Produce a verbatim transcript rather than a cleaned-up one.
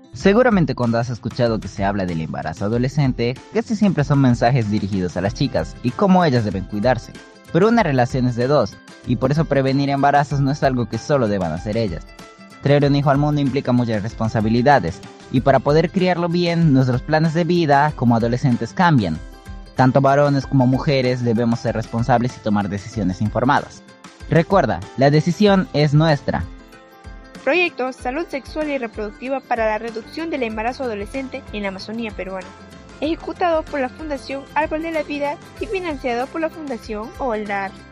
Seguramente cuando has escuchado que se habla del embarazo adolescente, casi siempre son mensajes dirigidos a las chicas y cómo ellas deben cuidarse. Pero una relación es de dos, y por eso prevenir embarazos no es algo que solo deban hacer ellas. Traer un hijo al mundo implica muchas responsabilidades, y para poder criarlo bien, nuestros planes de vida como adolescentes cambian. Tanto varones como mujeres debemos ser responsables y tomar decisiones informadas. Recuerda, la decisión es nuestra. Proyecto Salud Sexual y Reproductiva para la Reducción del Embarazo Adolescente en la Amazonía Peruana. Ejecutado por la Fundación Árbol de la Vida y financiado por la Fundación OLDAR.